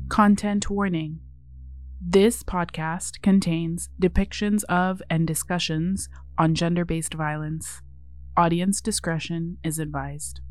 Content warning. This podcast contains depictions of and discussions on gender-based violence. Audience discretion is advised.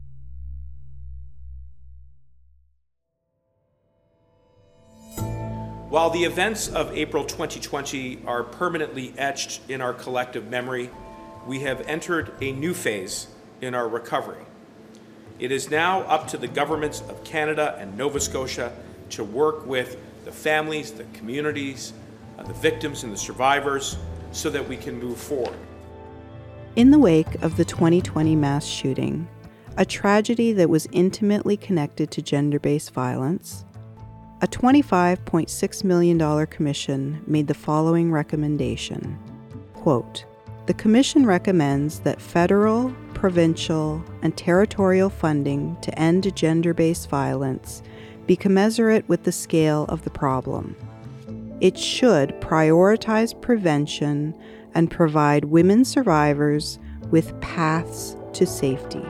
While the events of April 2020 are permanently etched in our collective memory, we have entered a new phase in our recovery. It is now up to the governments of Canada and Nova Scotia to work with the families, the communities, the victims and the survivors so that we can move forward. In the wake of the 2020 mass shooting, a tragedy that was intimately connected to gender-based violence, a $25.6 million commission made the following recommendation. Quote, "The commission recommends that federal, provincial, and territorial funding to end gender-based violence be commensurate with the scale of the problem. It should prioritize prevention and provide women survivors with paths to safety."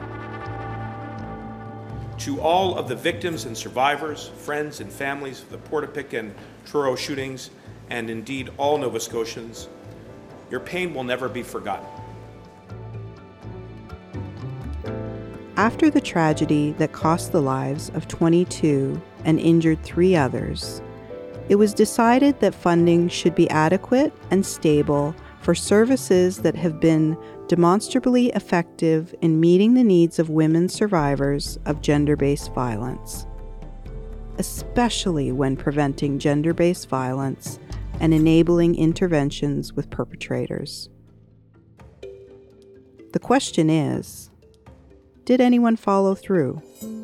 To all of the victims and survivors, friends and families of the Portapique and Truro shootings, and indeed all Nova Scotians, your pain will never be forgotten. After the tragedy that cost the lives of 22 and injured 3 others, it was decided that funding should be adequate and stable for services that have been demonstrably effective in meeting the needs of women survivors of gender-based violence, especially when preventing gender-based violence and enabling interventions with perpetrators. The question is, did anyone follow through?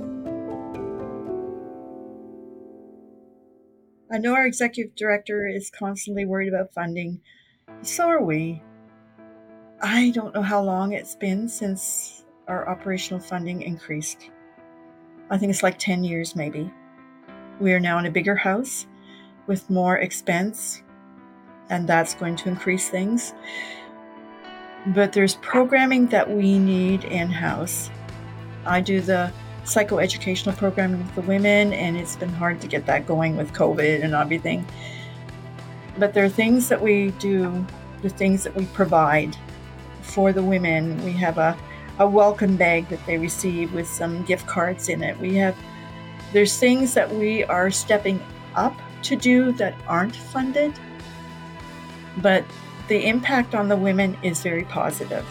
I know our executive director is constantly worried about funding. So are we. I don't know how long it's been since our operational funding increased. I think it's like 10 years maybe. We are now in a bigger house with more expense, and that's going to increase things. But there's programming that we need in-house. I do the psychoeducational programming with the women, and it's been hard to get that going with COVID and everything. But there are things that we do, the things that we provide for the women. We have a welcome bag that they receive with some gift cards in it. There's things that we are stepping up to do that aren't funded, but the impact on the women is very positive.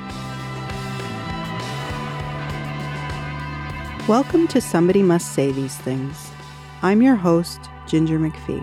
Welcome to Somebody Must Say These Things. I'm your host, Ginger McPhee.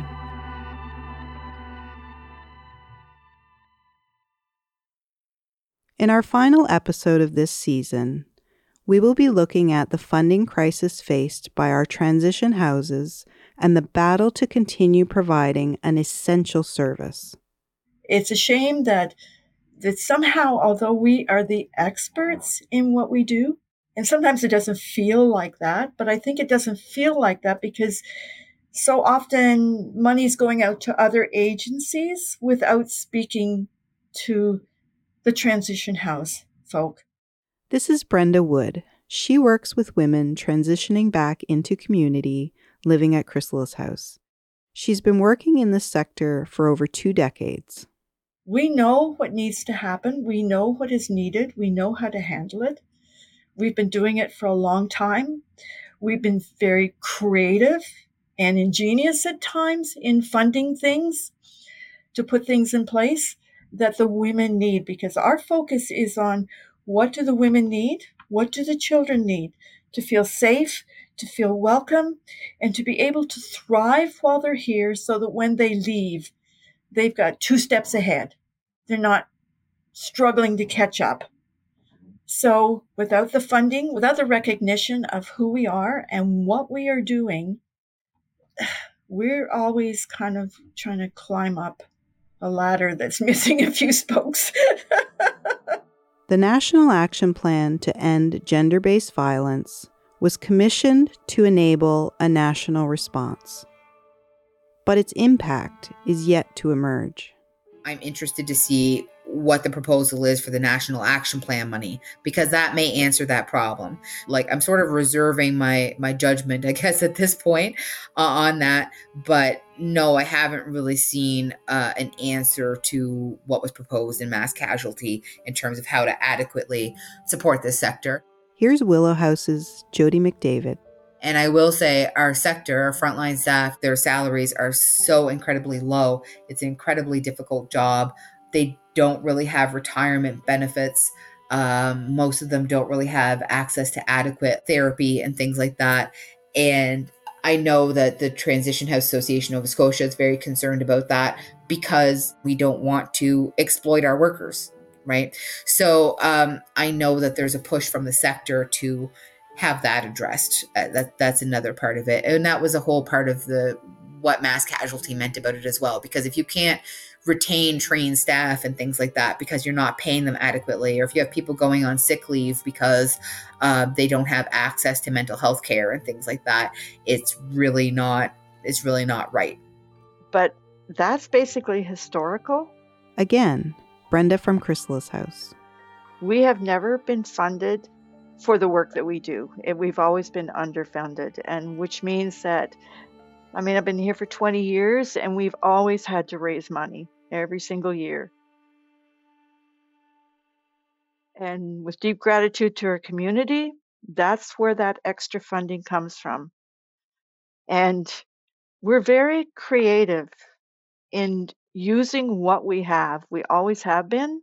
In our final episode of this season, we will be looking at the funding crisis faced by our transition houses and the battle to continue providing an essential service. It's a shame that somehow, although we are the experts in what we do, and sometimes it doesn't feel like that, but I think it doesn't feel like that because so often money is going out to other agencies without speaking to the transition house folk. This is Brenda Wood. She works with women transitioning back into community living at Chrysalis House. She's been working in this sector for over 2 decades. We know what needs to happen. We know what is needed. We know how to handle it. We've been doing it for a long time. We've been very creative and ingenious at times in funding things to put things in place that the women need, because our focus is on what do the women need, what do the children need to feel safe, to feel welcome, and to be able to thrive while they're here so that when they leave, they've got 2 steps ahead. They're not struggling to catch up. So without the funding, without the recognition of who we are and what we are doing, we're always kind of trying to climb up a ladder that's missing a few spokes. The National Action Plan to End Gender-Based Violence was commissioned to enable a national response. But its impact is yet to emerge. I'm interested to see what the proposal is for the National Action Plan money, because that may answer that problem. Like, I'm sort of reserving my judgment, I guess, at this point on that. But no, I haven't really seen an answer to what was proposed in mass casualty in terms of how to adequately support this sector. Here's Willow House's Jody McDavid. And I will say our sector, our frontline staff, their salaries are so incredibly low. It's an incredibly difficult job. They don't really have retirement benefits. Most of them don't really have access to adequate therapy and things like that. And I know that the Transition House Association of Nova Scotia is very concerned about that because we don't want to exploit our workers, right? So I know that there's a push from the sector to have that addressed. That's another part of it. And that was a whole part of what mass casualty meant about it as well. Because if you can't retain trained staff and things like that because you're not paying them adequately, or if you have people going on sick leave because they don't have access to mental health care and things like that, it's really not right. But that's basically historical. Again, Brenda from Chrysalis House. We have never been funded for the work that we do. We've always been underfunded, and which means that, I've been here for 20 years and we've always had to raise money every single year. And with deep gratitude to our community, that's where that extra funding comes from. And we're very creative in using what we have. We always have been.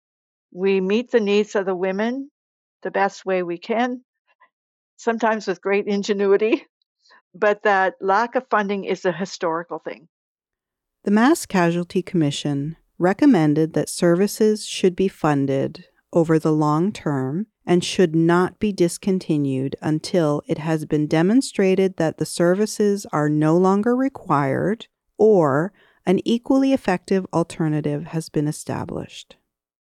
We meet the needs of the women the best way we can, sometimes with great ingenuity, but that lack of funding is a historical thing. The Mass Casualty Commission recommended that services should be funded over the long term and should not be discontinued until it has been demonstrated that the services are no longer required or an equally effective alternative has been established.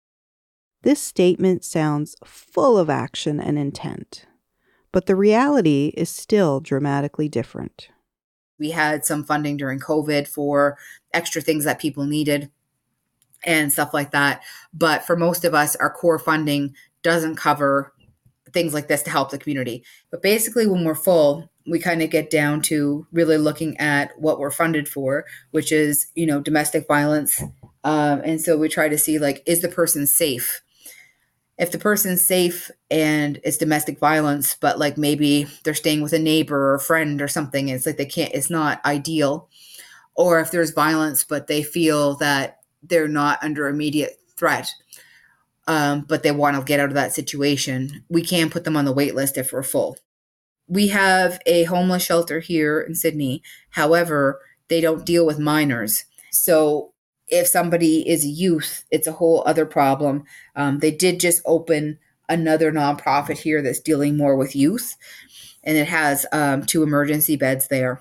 This statement sounds full of action and intent, but the reality is still dramatically different. We had some funding during COVID for extra things that people needed and stuff like that. But for most of us, our core funding doesn't cover things like this to help the community. But basically, when we're full, we kind of get down to really looking at what we're funded for, which is, domestic violence. And so we try to see, is the person safe? If the person's safe and it's domestic violence, but maybe they're staying with a neighbor or a friend or something, and it's not ideal. Or if there's violence, but they feel that they're not under immediate threat, but they want to get out of that situation, we can put them on the wait list if we're full. We have a homeless shelter here in Sydney. However, they don't deal with minors. So if somebody is a youth, it's a whole other problem. They did just open another nonprofit here that's dealing more with youth, and it has 2 emergency beds there.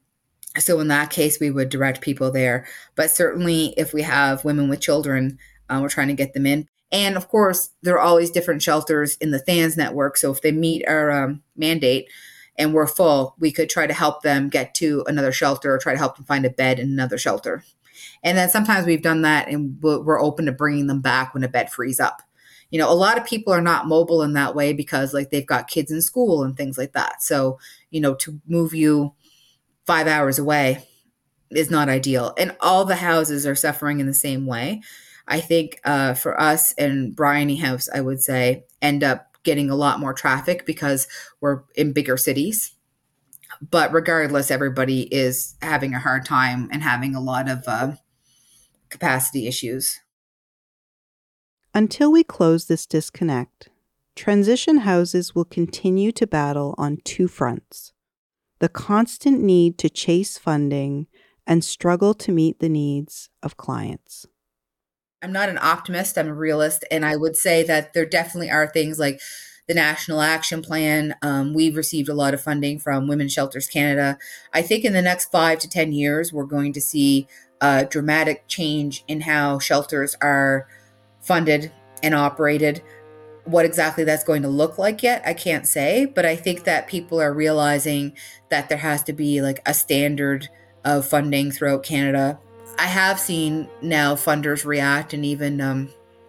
So in that case, we would direct people there. But certainly if we have women with children, we're trying to get them in. And of course, there are always different shelters in the THANS network. So if they meet our mandate and we're full, we could try to help them get to another shelter or try to help them find a bed in another shelter. And then sometimes we've done that and we're open to bringing them back when a bed frees up. A lot of people are not mobile in that way because they've got kids in school and things like that. So, to move you 5 hours away is not ideal. And all the houses are suffering in the same way. I think for us and Bryony House, I would say, end up getting a lot more traffic because we're in bigger cities. But regardless, everybody is having a hard time and having a lot of capacity issues. Until we close this disconnect, transition houses will continue to battle on 2 fronts: the constant need to chase funding and struggle to meet the needs of clients. I'm not an optimist, I'm a realist, and I would say that there definitely are things like the National Action Plan. We've received a lot of funding from Women's Shelters Canada. I think in the next 5 to 10 years, we're going to see a dramatic change in how shelters are funded and operated. What exactly that's going to look like yet, I can't say, but I think that people are realizing that there has to be a standard of funding throughout Canada. I have seen now funders react and even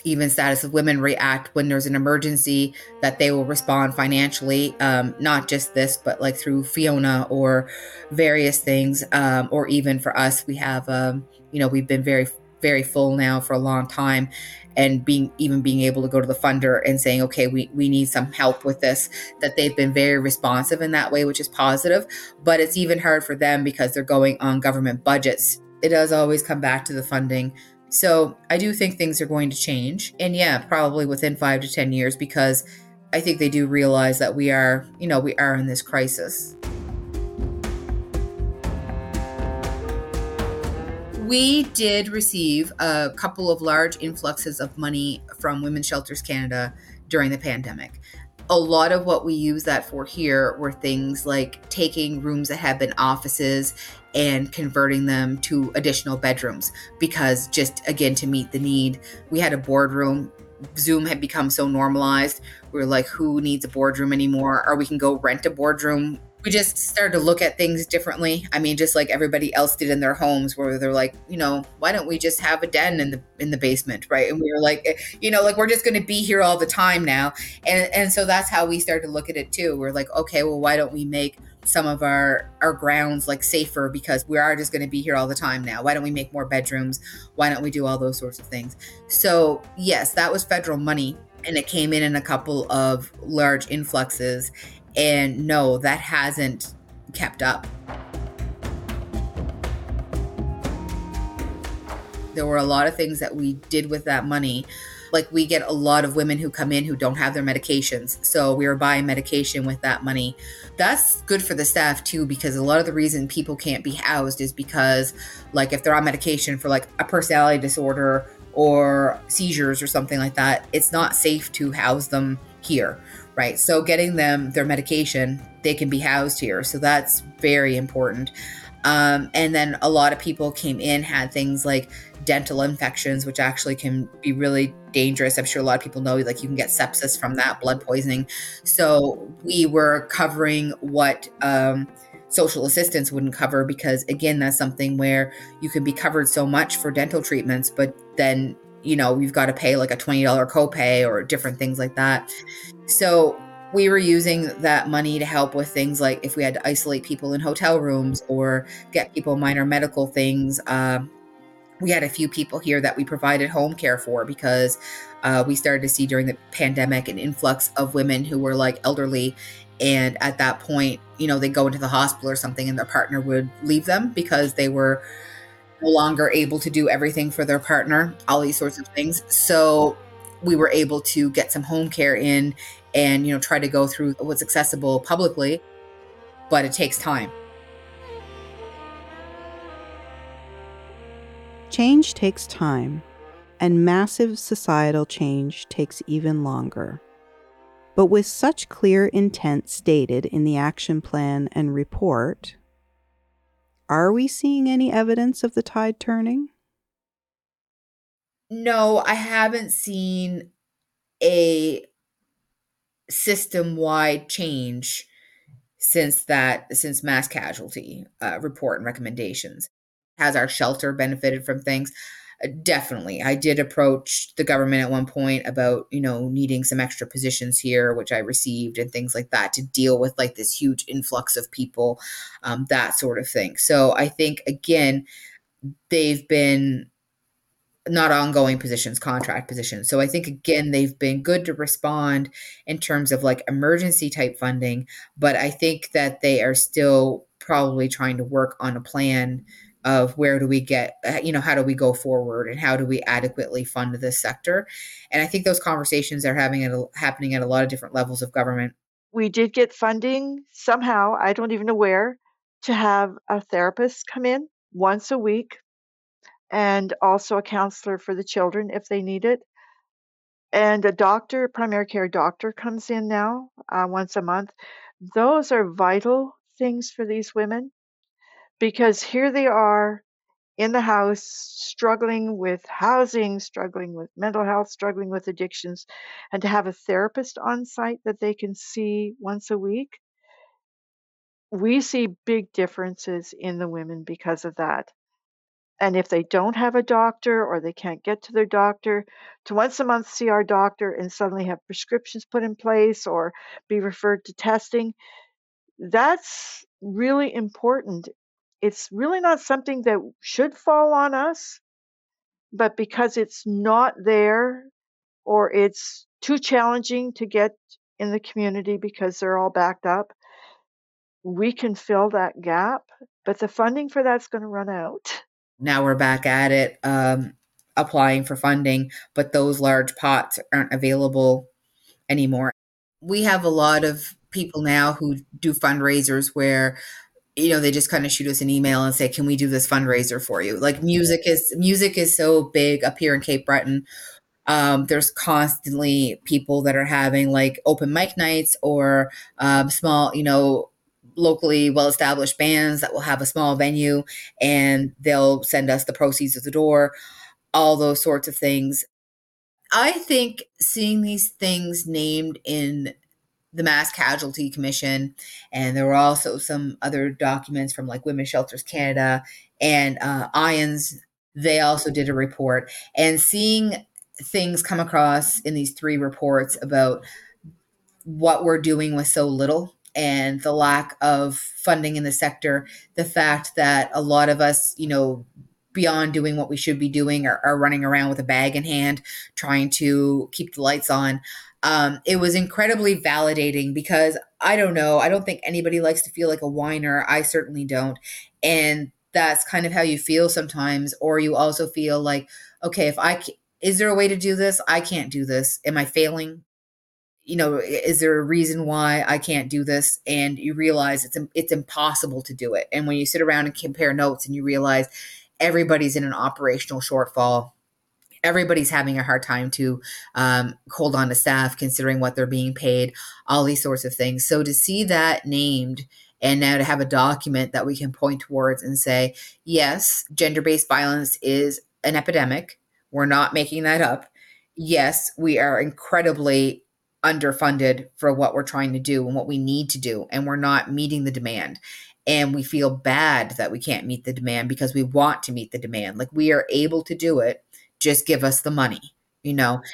even Status of Women react when there's an emergency, that they will respond financially, not just this, but like through Fiona or various things, or even for us, we have, we've been very full now for a long time, and being able to go to the funder and saying, okay, we need some help with this, that they've been very responsive in that way, which is positive. But it's even hard for them because they're going on government budgets. It does always come back to the funding. So I do think things are going to change. And yeah, probably within 5 to 10 years, because I think they do realize that we are in this crisis. We did receive a couple of large influxes of money from Women's Shelters Canada during the pandemic. A lot of what we use that for here were things like taking rooms that had been offices and converting them to additional bedrooms, because just again, to meet the need. We had a boardroom. Zoom had become so normalized. We were like, who needs a boardroom anymore? Or we can go rent a boardroom. We just started to look at things differently. I mean, just like everybody else did in their homes, where they're like, why don't we just have a den in the basement, right? And we were like, we're just going to be here all the time now. And so that's how we started to look at it too. We're like, okay, well, why don't we make some of our grounds like safer, because we are just going to be here all the time now. Why don't we make more bedrooms? Why don't we do all those sorts of things? So yes, that was federal money, and it came in a couple of large influxes. And no, that hasn't kept up. There were a lot of things that we did with that money. Like, we get a lot of women who come in who don't have their medications. So we were buying medication with that money. That's good for the staff too, because a lot of the reason people can't be housed is because, like, if they're on medication for like a personality disorder or seizures or something like that, it's not safe to house them here, right? So getting them their medication, they can be housed here. So that's very important. And then a lot of people came in, had things like dental infections, which actually can be really dangerous. I'm sure a lot of people know, like, you can get sepsis from that, blood poisoning. So we were covering what social assistance wouldn't cover, because again, that's something where you can be covered so much for dental treatments, but then you've got to pay like a $20 copay or different things like that. So we were using that money to help with things like if we had to isolate people in hotel rooms or get people minor medical things. We had a few people here that we provided home care for, because we started to see during the pandemic an influx of women who were like elderly. And at that point, they go into the hospital or something and their partner would leave them because they were no longer able to do everything for their partner, all these sorts of things. So we were able to get some home care in and, try to go through what's accessible publicly, but it takes time. Change takes time, and massive societal change takes even longer. But with such clear intent stated in the action plan and report, are we seeing any evidence of the tide turning? No, I haven't seen a system-wide change since mass casualty report and recommendations. Has our shelter benefited from things? Definitely. I did approach the government at one point about, needing some extra positions here, which I received, and things like that, to deal with like this huge influx of people, that sort of thing. So I think, again, they've been not ongoing positions, contract positions. So I think, again, they've been good to respond in terms of like emergency type funding, but I think that they are still probably trying to work on a plan of where do we get, how do we go forward and how do we adequately fund this sector? And I think those conversations are happening at a lot of different levels of government. We did get funding somehow, I don't even know where, to have a therapist come in once a week, and also a counselor for the children if they need it. And a doctor, primary care doctor, comes in now once a month. Those are vital things for these women, because here they are in the house, struggling with housing, struggling with mental health, struggling with addictions, and to have a therapist on site that they can see once a week. We see big differences in the women because of that. And if they don't have a doctor or they can't get to their doctor, to once a month see our doctor and suddenly have prescriptions put in place or be referred to testing, that's really important. It's really not something that should fall on us, but because it's not there or it's too challenging to get in the community because they're all backed up, we can fill that gap, but the funding for that's going to run out. Now we're back at it, applying for funding, but those large pots aren't available anymore. We have a lot of people now who do fundraisers where, you know, they just kind of shoot us an email and say, can we do this fundraiser for you? Like music is so big up here in Cape Breton. There's constantly people that are having like open mic nights or small, you know, locally well-established bands that will have a small venue and they'll send us the proceeds of the door, all those sorts of things. I think seeing these things named in the Mass Casualty Commission, and there were also some other documents from like Women's Shelters Canada and IONS, they also did a report, and seeing things come across in these 3 reports about what we're doing with so little and the lack of funding in the sector, the fact that a lot of us, you know, beyond doing what we should be doing are running around with a bag in hand, trying to keep the lights on. It was incredibly validating because I don't know, I don't think anybody likes to feel like a whiner. I certainly don't. And that's kind of how you feel sometimes. Or you also feel like, okay, is there a way to do this? I can't do this. Am I failing? You know, is there a reason why I can't do this? And you realize it's impossible to do it. And when you sit around and compare notes and you realize everybody's in an operational shortfall, everybody's having a hard time to hold on to staff, considering what they're being paid, all these sorts of things. So to see that named and now to have a document that we can point towards and say, yes, gender-based violence is an epidemic. We're not making that up. Yes, we are incredibly underfunded for what we're trying to do and what we need to do, and we're not meeting the demand. And we feel bad that we can't meet the demand because we want to meet the demand. Like, we are able to do it. Just give us the money, you know?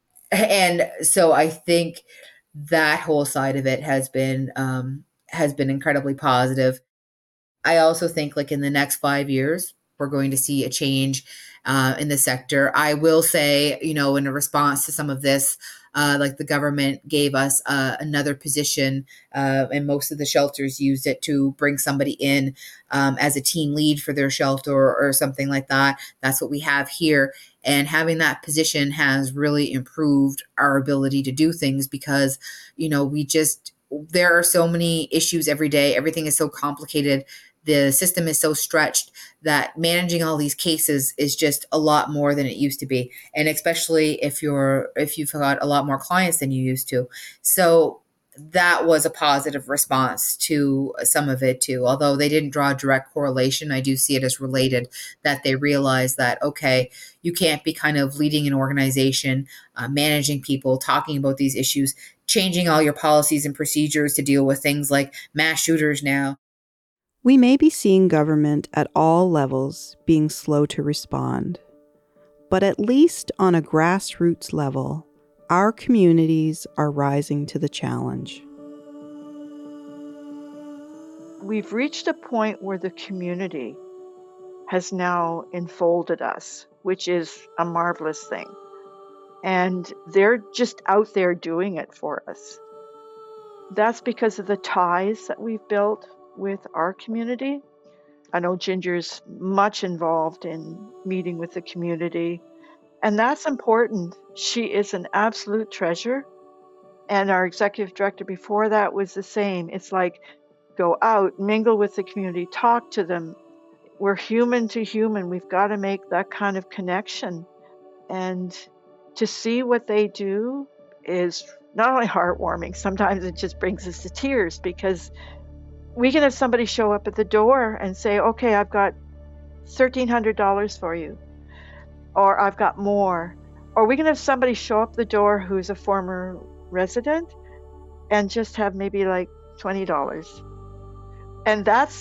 And so I think that whole side of it has been incredibly positive. I also think like in the next 5 years, we're going to see a change in the sector. I will say, you know, in a response to some of this, like the government gave us another position, and most of the shelters used it to bring somebody in as a team lead for their shelter or something like that. That's what we have here. And having that position has really improved our ability to do things because, you know, there are so many issues every day. Everything is so complicated. The system is so stretched that managing all these cases is just a lot more than it used to be. And especially if you've got a lot more clients than you used to. So that was a positive response to some of it too. Although they didn't draw a direct correlation, I do see it as related, that they realized that, okay, you can't be kind of leading an organization, managing people, talking about these issues, changing all your policies and procedures to deal with things like mass shooters now. We may be seeing government at all levels being slow to respond, but at least on a grassroots level, our communities are rising to the challenge. We've reached a point where the community has now enfolded us, which is a marvelous thing. And they're just out there doing it for us. That's because of the ties that we've built with our community. I know Ginger's much involved in meeting with the community, and that's important. She is an absolute treasure. And our executive director before that was the same. It's like, go out, mingle with the community, talk to them. We're human to human. We've got to make that kind of connection. And to see what they do is not only heartwarming, sometimes it just brings us to tears, because we can have somebody show up at the door and say, okay, I've got $1,300 for you, or I've got more. Or we can have somebody show up the door who's a former resident and just have maybe like $20. And that's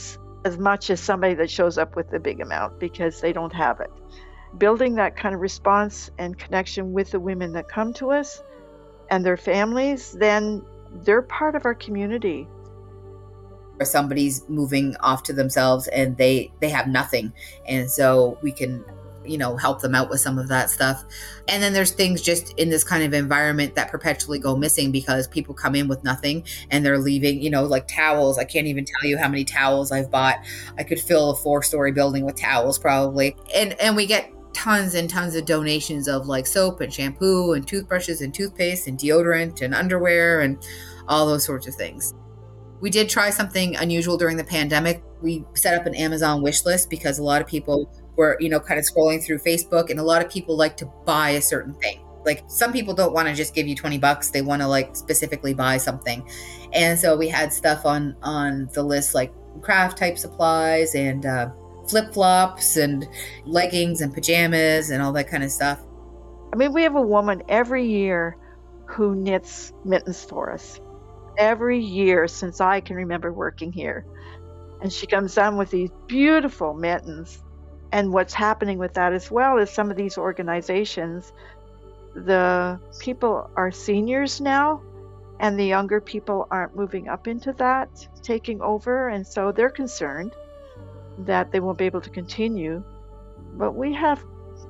as much as somebody that shows up with a big amount because they don't have it. Building that kind of response and connection with the women that come to us and their families, then they're part of our community. Or somebody's moving off to themselves and they have nothing. And so we can, help them out with some of that stuff. And then there's things just in this kind of environment that perpetually go missing because people come in with nothing and they're leaving, like towels. I can't even tell you how many towels I've bought. I could fill a 4-story building with towels probably. And we get tons and tons of donations of like soap and shampoo and toothbrushes and toothpaste and deodorant and underwear and all those sorts of things. We did try something unusual during the pandemic. We set up an Amazon wish list because a lot of people were, kind of scrolling through Facebook, and a lot of people like to buy a certain thing. Like some people don't want to just give you $20. They want to like specifically buy something. And so we had stuff on the list like craft type supplies and flip-flops and leggings and pajamas and all that kind of stuff. I mean, we have a woman every year who knits mittens for us. Every year since I can remember working here. And she comes down with these beautiful mittens. And what's happening with that as well is some of these organizations, the people are seniors now, and the younger people aren't moving up into that, taking over. And so they're concerned that they won't be able to continue. But we have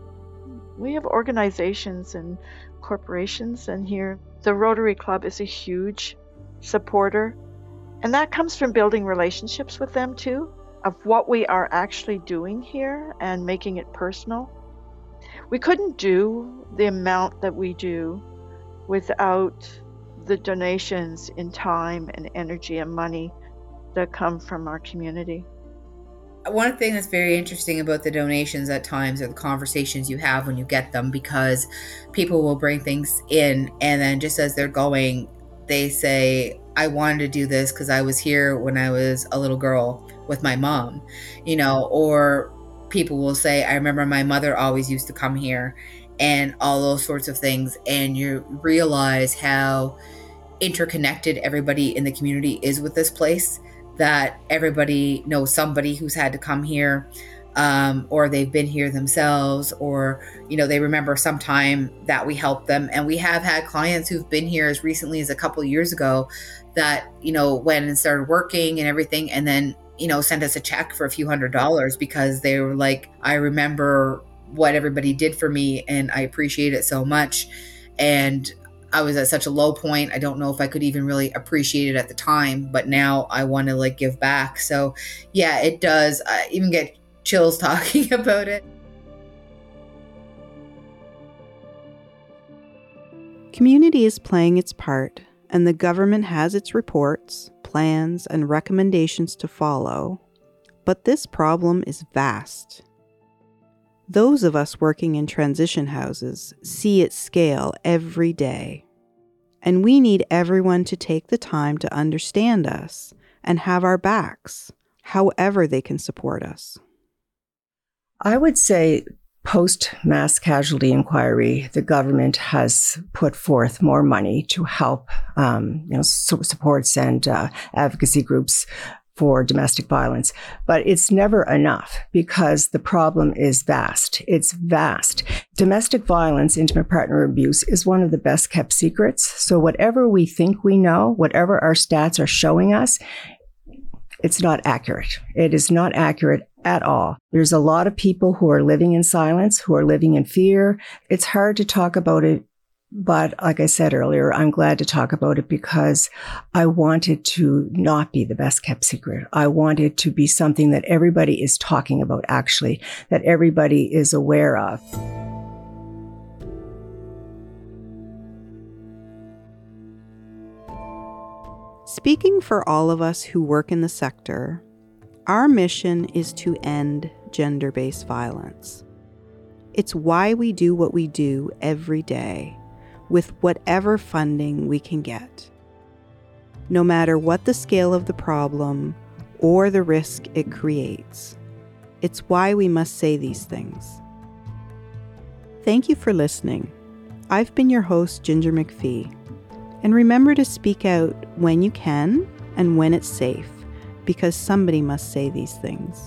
organizations and corporations, and here the Rotary Club is a huge supporter, and that comes from building relationships with them too, of what we are actually doing here and making it personal. We couldn't do the amount that we do without the donations in time and energy and money that come from our community. One thing that's very interesting about the donations at times are the conversations you have when you get them, because people will bring things in and then just as they're going, they say, I wanted to do this because I was here when I was a little girl with my mom, or people will say, I remember my mother always used to come here, and all those sorts of things. And you realize how interconnected everybody in the community is with this place, that everybody knows somebody who's had to come here, or they've been here themselves, or, they remember some time that we helped them. And we have had clients who've been here as recently as a couple of years ago that, went and started working and everything, and then, sent us a check for a few $100s because they were like, I remember what everybody did for me and I appreciate it so much. And I was at such a low point. I don't know if I could even really appreciate it at the time, but now I want to like give back. So yeah, it does. I even get chills talking about it. Community is playing its part, and the government has its reports, plans, and recommendations to follow. But this problem is vast. Those of us working in transition houses see its scale every day. And we need everyone to take the time to understand us and have our backs, however they can support us. I would say post-mass casualty inquiry, the government has put forth more money to help supports and advocacy groups for domestic violence. But it's never enough because the problem is vast. It's vast. Domestic violence, intimate partner abuse, is one of the best kept secrets. So whatever we think we know, whatever our stats are showing us, it's not accurate. It is not accurate at all. There's a lot of people who are living in silence, who are living in fear. It's hard to talk about it, but like I said earlier, I'm glad to talk about it because I want it to not be the best kept secret. I want it to be something that everybody is talking about, actually, that everybody is aware of. Speaking for all of us who work in the sector, our mission is to end gender-based violence. It's why we do what we do every day, with whatever funding we can get. No matter what the scale of the problem or the risk it creates, it's why we must say these things. Thank you for listening. I've been your host, Ginger McPhee. And remember to speak out when you can and when it's safe, because somebody must say these things.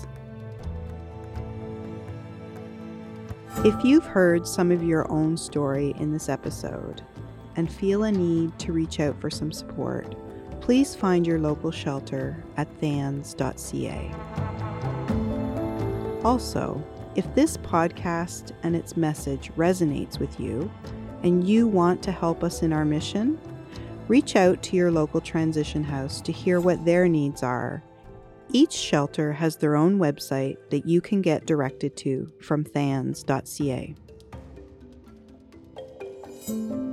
If you've heard some of your own story in this episode and feel a need to reach out for some support, please find your local shelter at thans.ca. Also, if this podcast and its message resonates with you and you want to help us in our mission, reach out to your local transition house to hear what their needs are. Each shelter has their own website that you can get directed to from thans.ca.